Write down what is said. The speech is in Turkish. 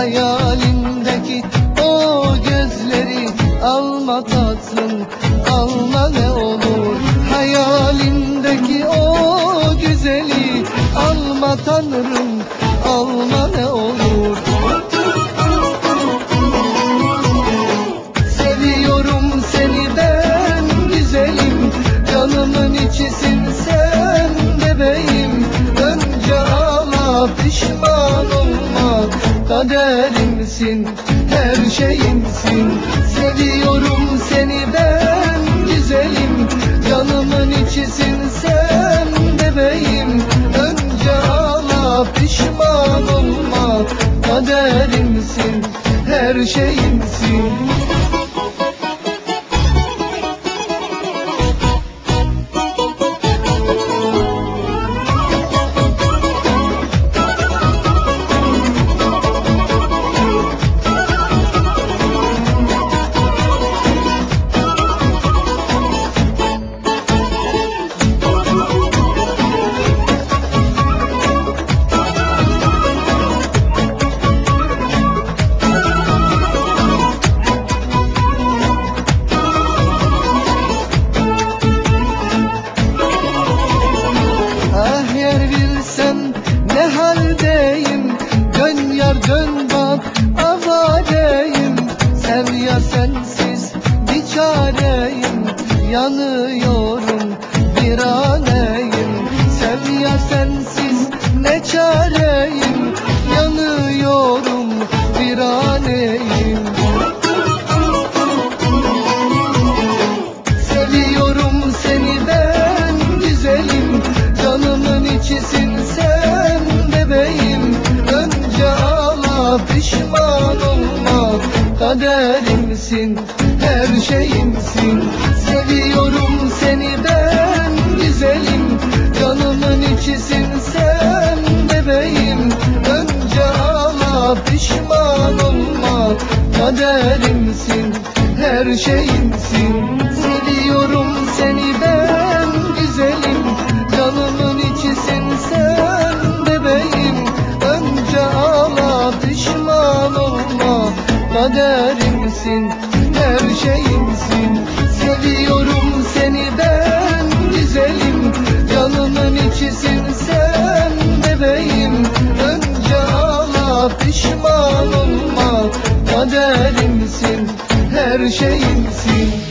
Hayalindeki o gözleri alma tatlım, alma ne olur. Hayalindeki o güzeli alma tanrım, alma ne olur. Seviyorum seni ben güzelim, canımın içisin sen bebeğim. Önce ağla pişman olma, kaderimsin, her şeyimsin. Seviyorum seni ben güzelim, canımın içisin sen bebeğim. Önce ağla pişman olma, kaderimsin, her şeyimsin. Ne haldeyim, dön yar dön bak avadeyim. Sev ya sensiz bir çareyim, yanıyorum bir aneyim. Sev ya sensiz ne çareyim, yanıyorum bir aneyim. Seviyorum seni ben güzelim, canımın içisin sen bebeğim. Önce ağla pişman olma, kaderimsin, her şeyimsin. Seviyorum seni ben güzelim, canımın içisin sen bebeğim. Önce ağla pişman olma, kaderimsin, her şeyimsin. Seviyorum seni ben güzelim, canımın içisin sen bebeğim. Önce ağla pişman olma, kaderimsin, her şeyimsin. Seviyorum seni ben güzelim, canımın içisin sen bebeğim. Önce ağla pişman olma, kaderimsin, her şeyimsin.